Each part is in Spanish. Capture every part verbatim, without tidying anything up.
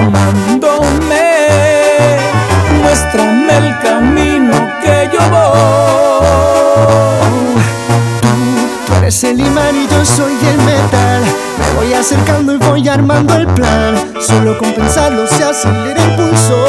llamándome. Muéstrame el camino que yo voy. Tú eres el imán y yo soy el metal. Me voy acercando y voy armando el plan. Solo con pensarlo se acelera el pulso.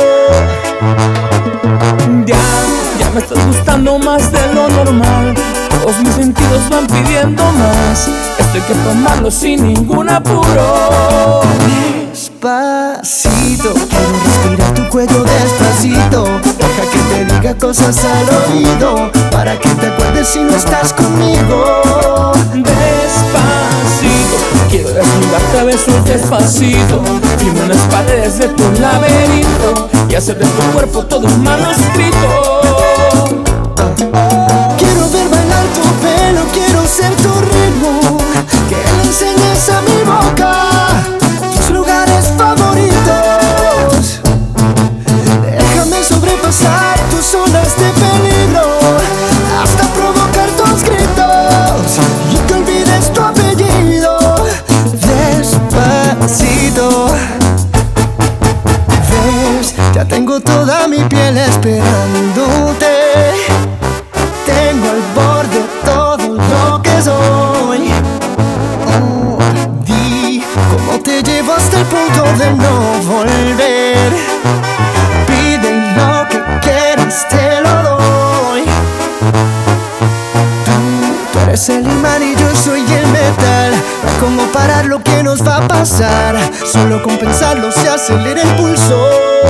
Ya, ya me estás gustando más de lo normal. Todos mis sentidos van pidiendo más. Esto hay que tomarlo sin ningún apuro. Despacito, quiero respirar tu cuello despacito. Deja que te diga cosas al oído, para que te acuerdes si no estás conmigo. Despacito, quiero desnudarte a besos despacito. Firmo en las paredes de tu laberinto y hacer de tu cuerpo todo un manuscrito. Quiero ver bailar tu pelo, quiero ser tu ritmo. Que le enseñes a mi boca tus lugares favoritos. Déjame sobrepasar tus zonas de peligro, hasta provocar tus gritos y que olvides tu apellido. Despacito, ves, ya tengo toda mi piel esperándote. Tengo al borde todo lo que soy. Oh, di cómo te llevo hasta el punto de no volver. Pide lo que quieras, te lo doy. Tú, tú eres el imán y yo soy el metal. No hay cómo parar lo que nos va a pasar. Solo con pensarlo se acelera el pulso.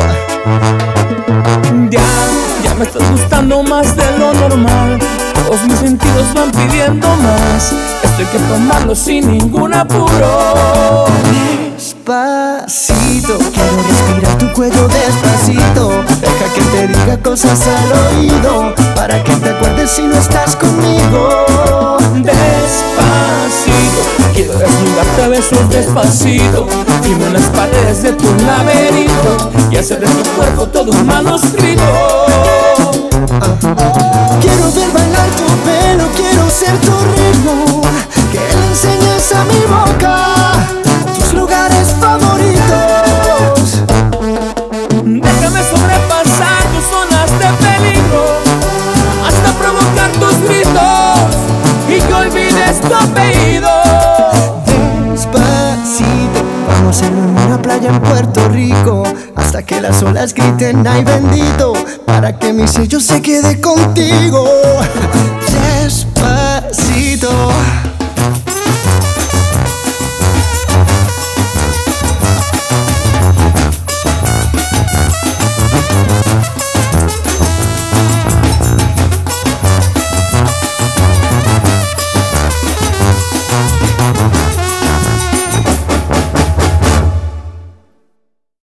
Ya, ya me estás gustando más de lo normal. Todos mis sentidos van pidiendo más. Esto hay que tomarlo sin ningún apuro. Despacito, quiero respirar tu cuello despacito. Deja que te diga cosas al oído, para que te acuerdes si no estás conmigo. Despacito, quiero desnudarte a besos despacito. Firmo en las paredes de tu laberinto y hacer de tu cuerpo todo un manuscrito. Quiero ver bailar tu pelo, quiero ser tu ritmo. Que le enseñes a mi boca tus lugares favoritos. Déjame sobrepasar tus zonas de peligro, hasta provocar tus gritos y que olvides tu apellido. Despacito, vamos a hacerlo en una playa en Puerto Rico, hasta que las olas griten ay bendito, para que mi sello se quede contigo.